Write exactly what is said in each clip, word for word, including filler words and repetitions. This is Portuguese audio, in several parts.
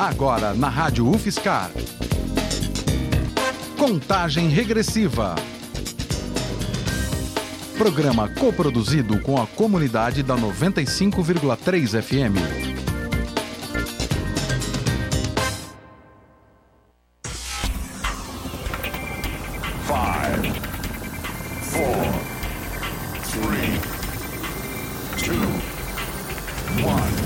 Agora na Rádio UFSCar. Contagem Regressiva. Programa coproduzido com a comunidade da noventa e cinco vírgula três F M. Five, four, three, two, one.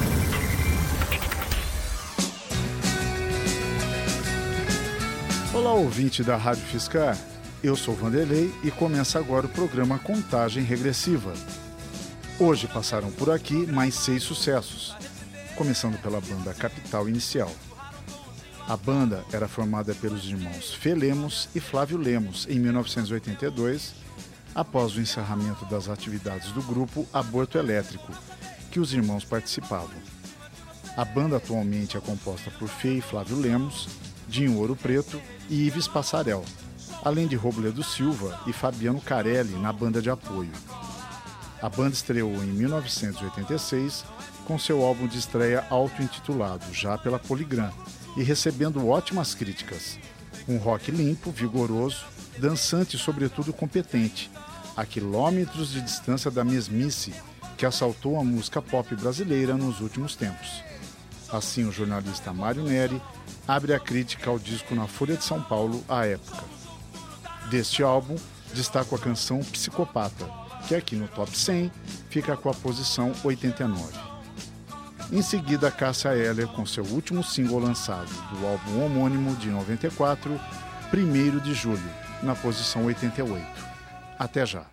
Olá, ouvinte da Rádio UFSCar. Eu sou Vanderlei e começa agora o programa Contagem Regressiva. Hoje passaram por aqui mais seis sucessos, começando pela banda Capital Inicial. A banda era formada pelos irmãos Fê Lemos e Flávio Lemos em mil novecentos e oitenta e dois, após o encerramento das atividades do grupo Aborto Elétrico, que os irmãos participavam. A banda atualmente é composta por Fê e Flávio Lemos, Dinho Ouro Preto e Ives Passarel, além de Robledo Silva e Fabiano Carelli na banda de apoio. A banda estreou em mil novecentos e oitenta e seis com seu álbum de estreia auto-intitulado Já pela Polygram e recebendo ótimas críticas. Um rock limpo, vigoroso, dançante e sobretudo competente, a quilômetros de distância da mesmice que assaltou a música pop brasileira nos últimos tempos. Assim, o jornalista Mário Neri abre a crítica ao disco na Folha de São Paulo à época. Deste álbum, destaco a canção Psicopata, que aqui no Top cem fica com a posição oitenta e nove. Em seguida, Cássia Eller com seu último single lançado do álbum homônimo de noventa e quatro, primeiro de julho, na posição oitenta e oito. Até já!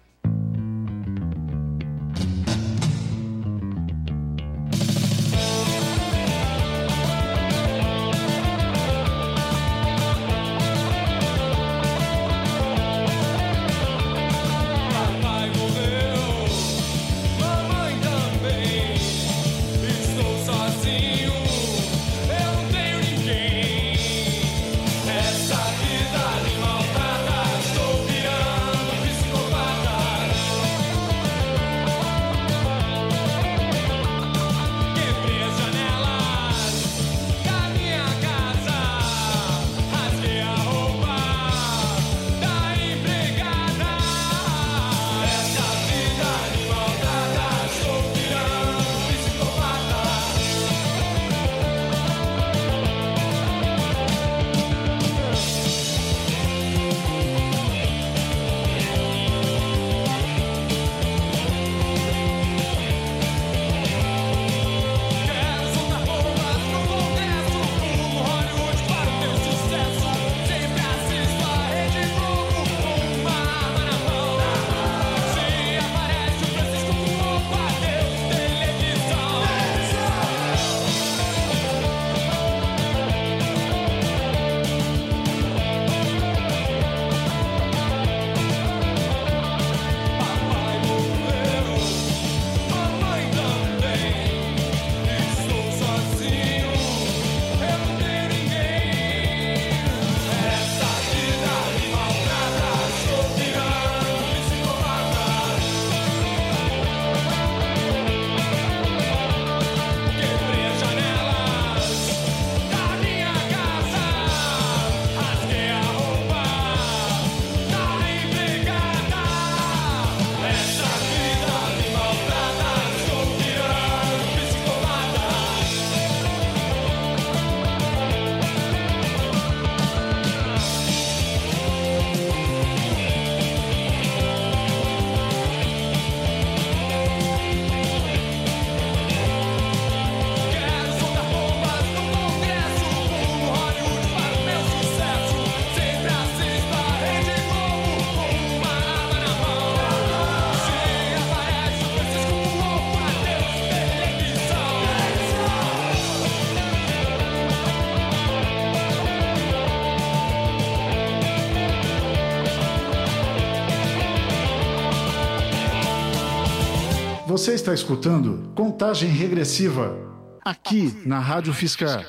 Você está escutando Contagem Regressiva, aqui na Rádio UFSCar.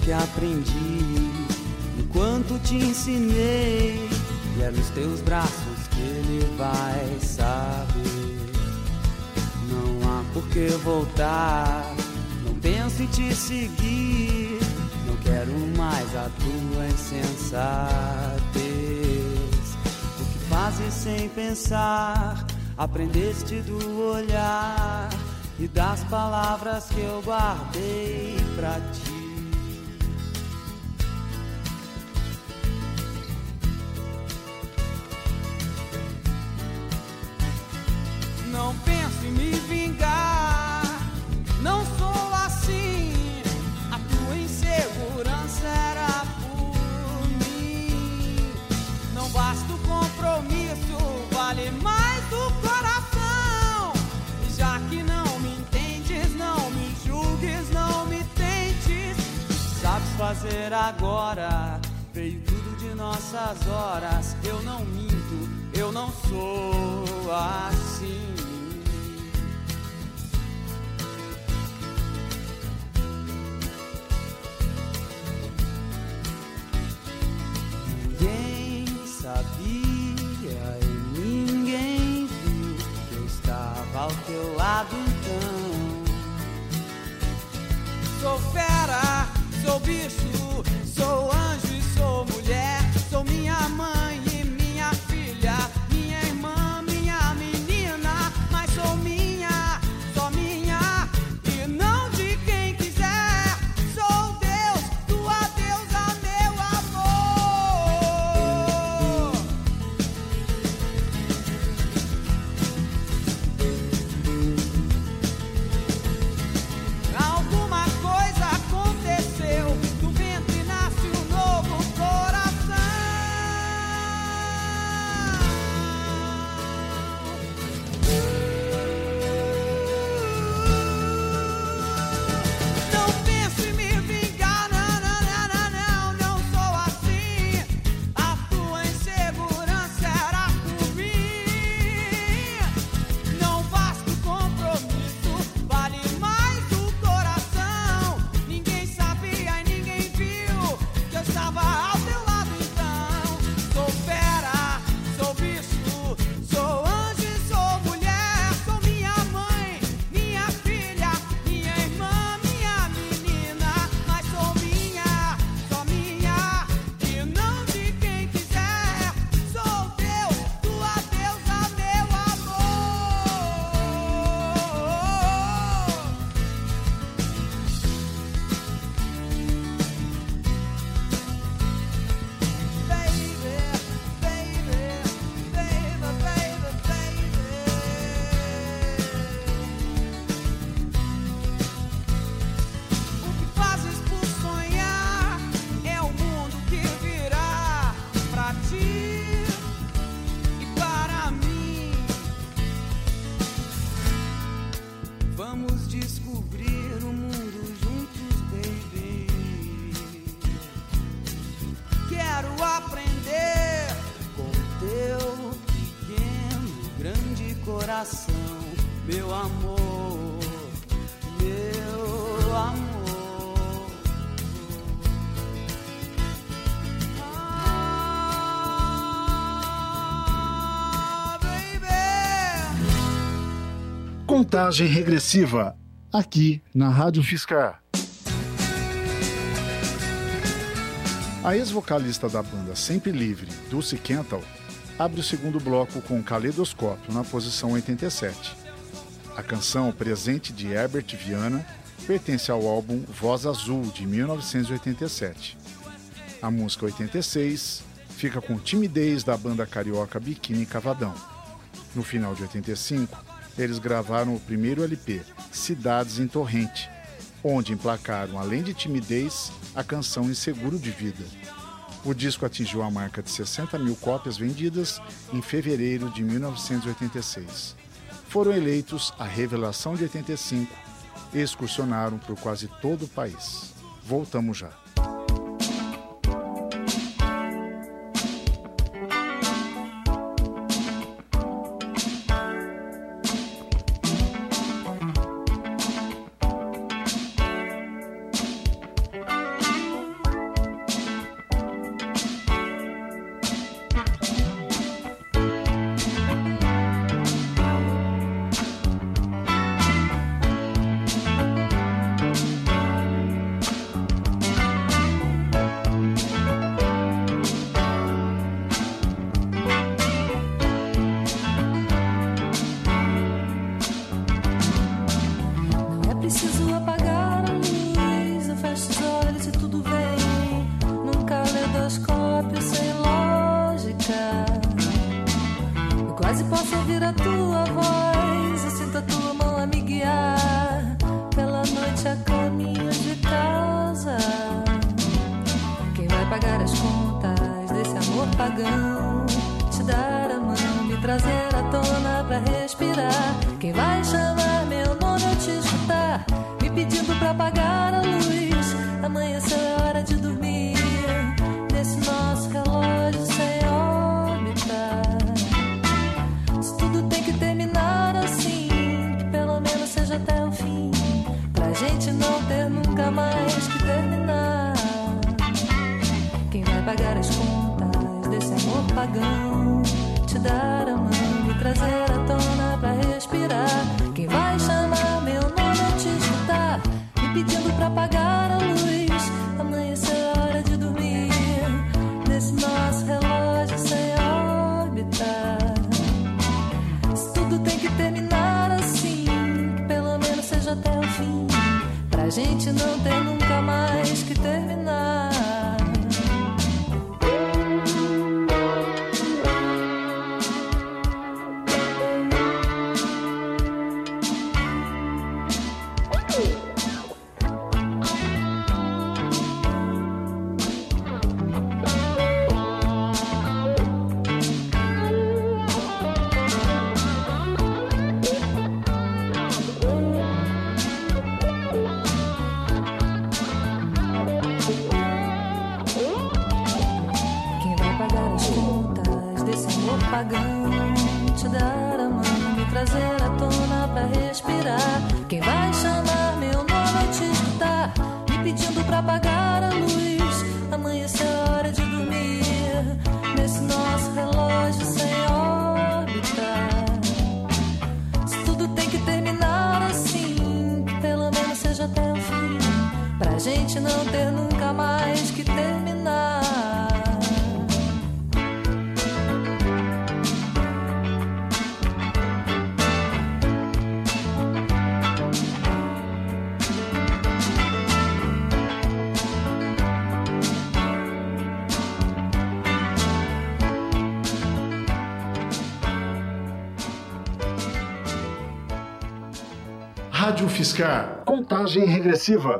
que aprendi enquanto te ensinei, e é nos teus braços que ele vai saber. Não há por que voltar, não penso em te seguir, não quero mais a tua insensatez. O que fazes sem pensar, aprendeste do olhar e das palavras que eu guardei pra ti. Não penso em me vingar, não sou assim. A tua insegurança era por mim. Não basta o compromisso, vale mais o coração. E já que não me entendes, não me julgues, não me tentes. Sabes fazer agora, veio tudo de nossas horas. Eu não minto, eu não sou assim. Ninguém sabia e ninguém viu que eu estava ao teu lado então. Sou fera, sou bicho, sou anjo e sou mulher. Sou minha mãe e minha filha, minha irmã, minha menina. Mas sou minha, só minha e não de quem quiser. Sou Deus, tua deusa, meu amor. Alguma coisa aconteceu, do ventre nasce um novo coração. Não penso em me vingar, não, não, não, não, não, não sou assim. A tua insegurança era por mim. Não basta o compromisso, vale mais o coração. Ninguém sabia e ninguém viu que eu estava ao teu lado então. Sou fera, sou bicho, sou anjo e sou mulher. Sou minha mãe, minha filha, minha irmã, minha menina. Mas sou minha, só minha e não de quem quiser. Sou Deus, tua deusa, meu amor. Baby, baby, baby, baby, baby. O que fazes por sonhar é o mundo que virá pra ti e para mim. Vamos descobrir o mundo juntos, baby. Quero aprender com teu pequeno, grande coração, meu amor, meu amor. Ah, baby. Contagem regressiva, aqui na Rádio Fiscar. A ex-vocalista da banda Sempre Livre, Dulce Kentel, abre o segundo bloco com Caleidoscópio na posição oitenta e sete. A canção Presente de Herbert Viana pertence ao álbum Voz Azul, de mil novecentos e oitenta e sete. A música oitenta e seis fica com Timidez da banda carioca Biquíni Cavadão. No final de oitenta e cinco, eles gravaram o primeiro L P, Cidades em Torrente, onde emplacaram, além de Timidez, a canção Inseguro de Vida. O disco atingiu a marca de sessenta mil cópias vendidas em fevereiro de mil novecentos e oitenta e seis. Foram eleitos a Revelação de oitenta e cinco e excursionaram por quase todo o país. Voltamos já. preciso apagar a luz. Eu fecho os olhos e tudo vem num caleidoscópio sem lógica. Eu quase posso ouvir a tua voz. Eu sinto a tua mão a me guiar pela noite a caminho de casa. Quem vai pagar as contas desse amor pagão? Te dar a mão, me trazer à tona pra respirar. Quem vai chamar meu nome ou te escutar, me pedindo pra apagar a luz. Amanheceu, é hora de dormir nesse nosso relógio sem órbita. Se tudo tem que terminar assim, que pelo menos seja até o fim, pra gente não ter nunca mais que terminar. Quem vai pagar as contas desse amor pagão? Te dar a mão, me trazer à tona pra respirar. Quem vai chamar meu nome ou te escutar, me pedindo pra apagar a luz. Amanheceu, é hora de dormir nesse nosso relógio sem órbita. Se tudo tem que terminar assim, que pelo menos seja até o fim, pra gente não ter nunca mais que terminar. Te dar a mão, me trazer à tona pra respirar. Quem vai chamar meu nome ou te escutar, me pedindo pra apagar a luz. Amanheceu, é hora de dormir nesse nosso relógio sem órbita. Se tudo tem que terminar assim, que pelo menos seja até o fim, pra gente não ter nunca mais que terminar. Rádio Fiscar. Contagem regressiva.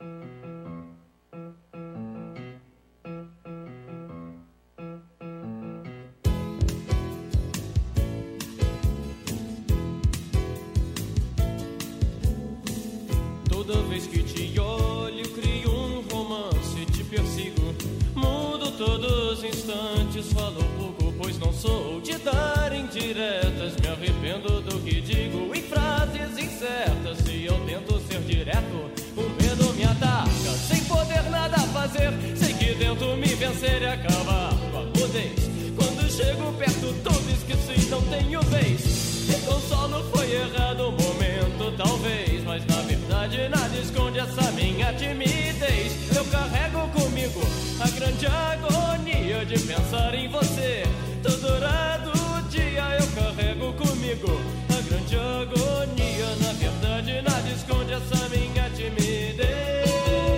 Toda vez que te olho, crio um romance, te persigo, mudo todos os instantes, falo pouco, pois não sou de dar indiretas, me arrependo do que digo em frases incertas. Se eu tento ser direto, o medo me ataca, sem poder nada fazer, sei que tento me vencer e acabar com a mudez. Quando chego perto, tudo esqueci, não tenho vez. Me consolo, foi errado o momento, talvez, mas na verdade nada esconde essa minha timidez. Eu carrego comigo a grande agonia de pensar em você. Todo do dia eu carrego comigo a grande agonia. Na verdade nada esconde essa minha timidez.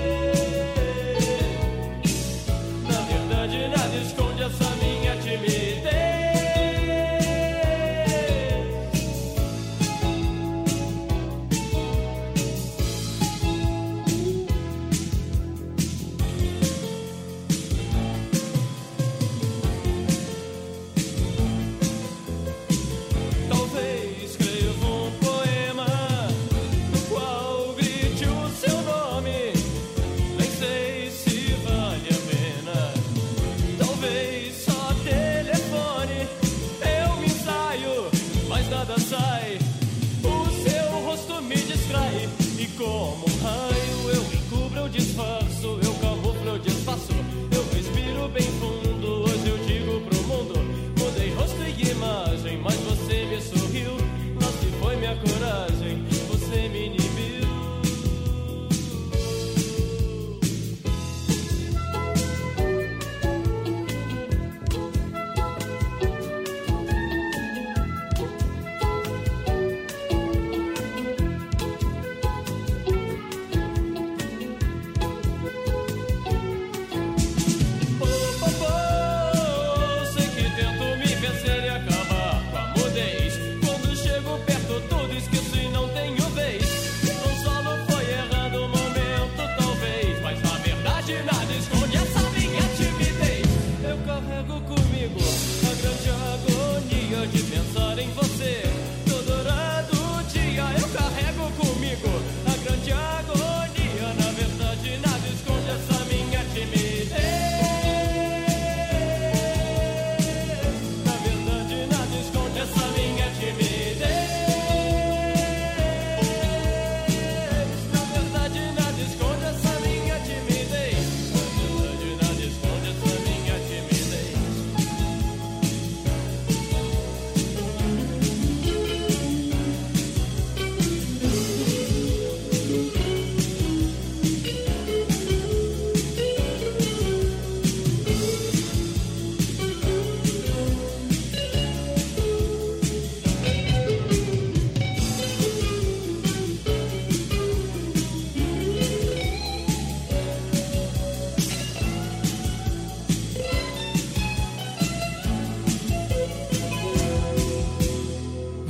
Na verdade nada esconde essa minha timidez. Como um raio eu encubro, eu disfarço, eu camuflo, eu desfaço, eu respiro bem fundo. Hoje eu digo pro mundo, mudei rosto e imagem, mas você me sorriu. Lá se foi minha coragem, você me inibiu.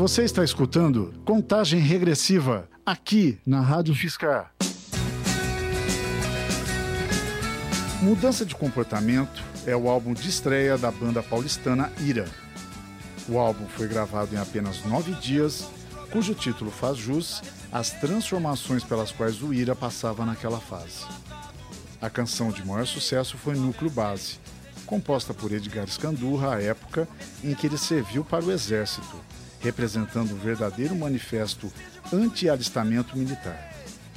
Você está escutando Contagem Regressiva, aqui na Rádio Fiscar. Mudança de Comportamento é o álbum de estreia da banda paulistana Ira. O álbum foi gravado em apenas nove dias, cujo título faz jus às transformações pelas quais o Ira passava naquela fase. A canção de maior sucesso foi Núcleo Base, composta por Edgar Scandurra à época em que ele serviu para o Exército, representando um verdadeiro manifesto anti-alistamento militar.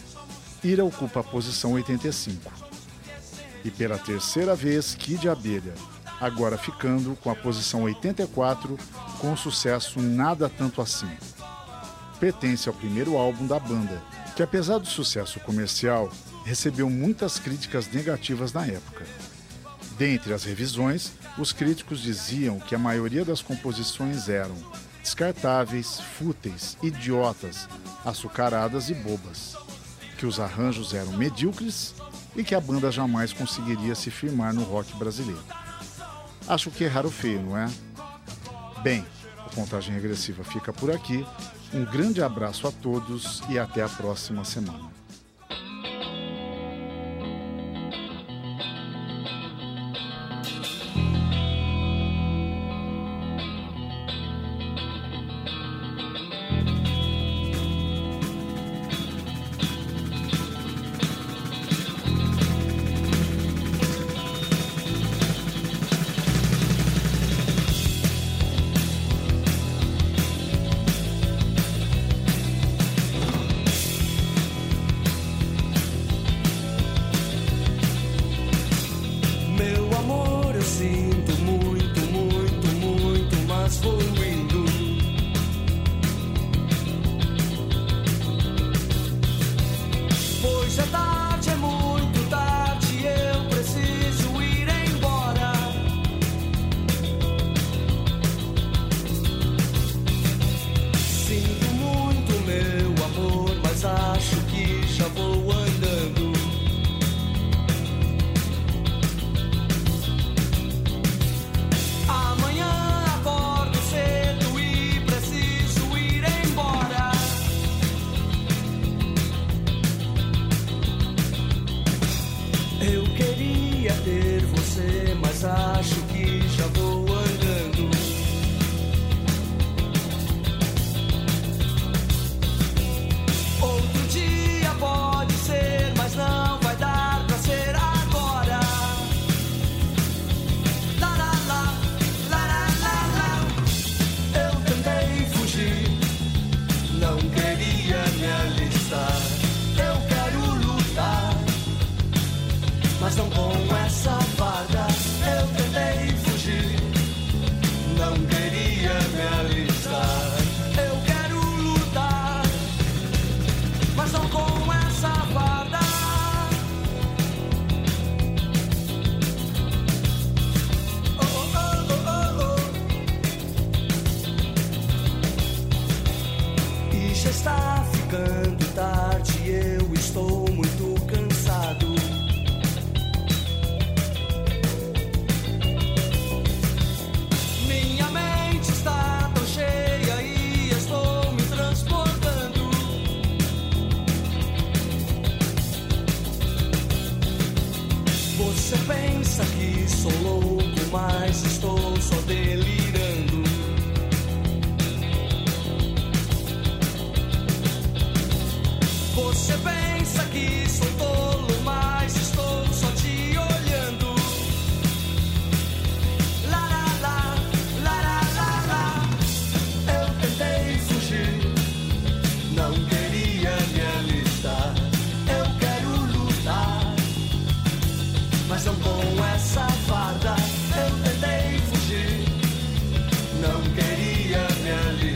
Ira ocupa a posição oitenta e cinco. E pela terceira vez, Kid Abelha, agora ficando com a posição oitenta e quatro, com o sucesso Nada Tanto Assim. Pertence ao primeiro álbum da banda, que apesar do sucesso comercial, recebeu muitas críticas negativas na época. Dentre as revisões, os críticos diziam que a maioria das composições eram descartáveis, fúteis, idiotas, açucaradas e bobas, que os arranjos eram medíocres e que a banda jamais conseguiria se firmar no rock brasileiro. Acho que erraram feio, não é? Bem, a Contagem Regressiva fica por aqui. Um grande abraço a todos e até a próxima semana.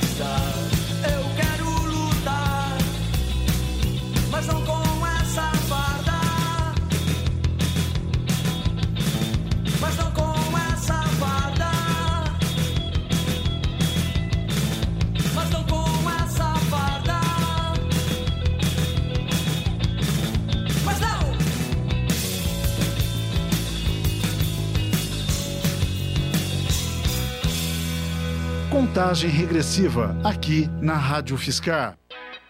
Mas não com essa Contagem Regressiva, aqui na Rádio Fiscar.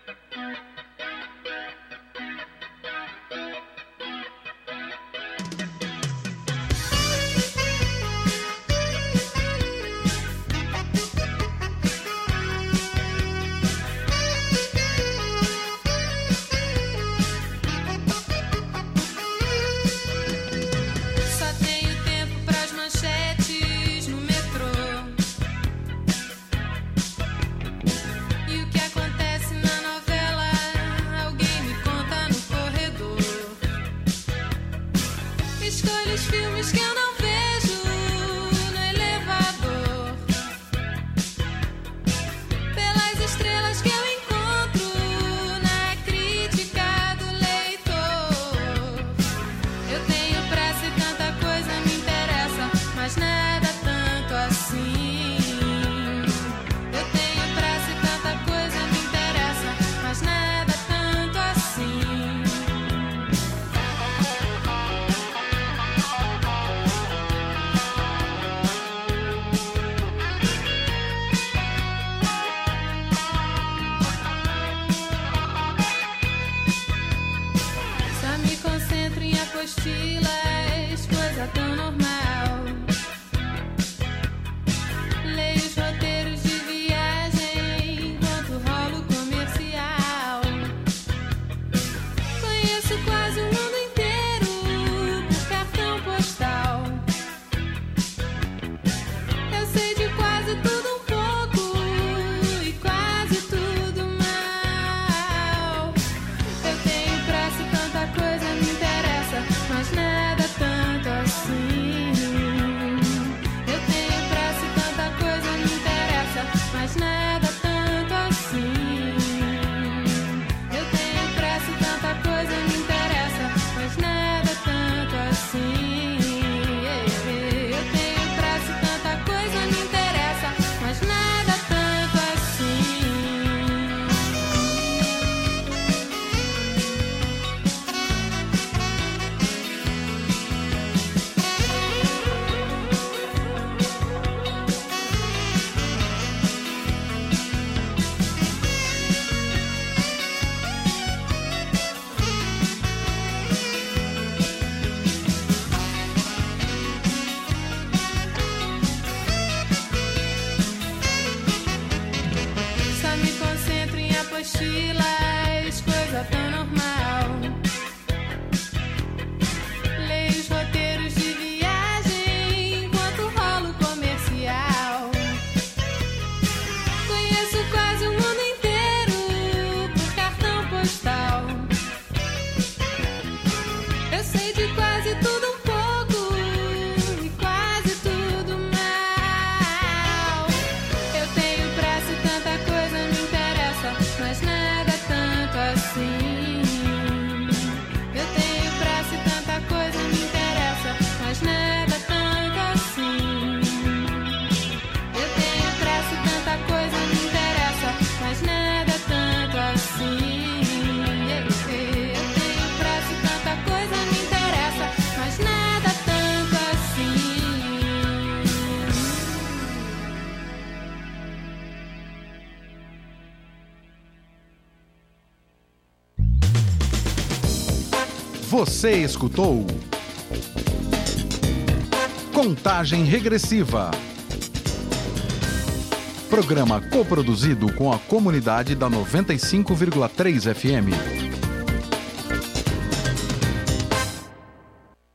Você escutou Contagem Regressiva. Programa coproduzido com a comunidade da noventa e cinco vírgula três F M.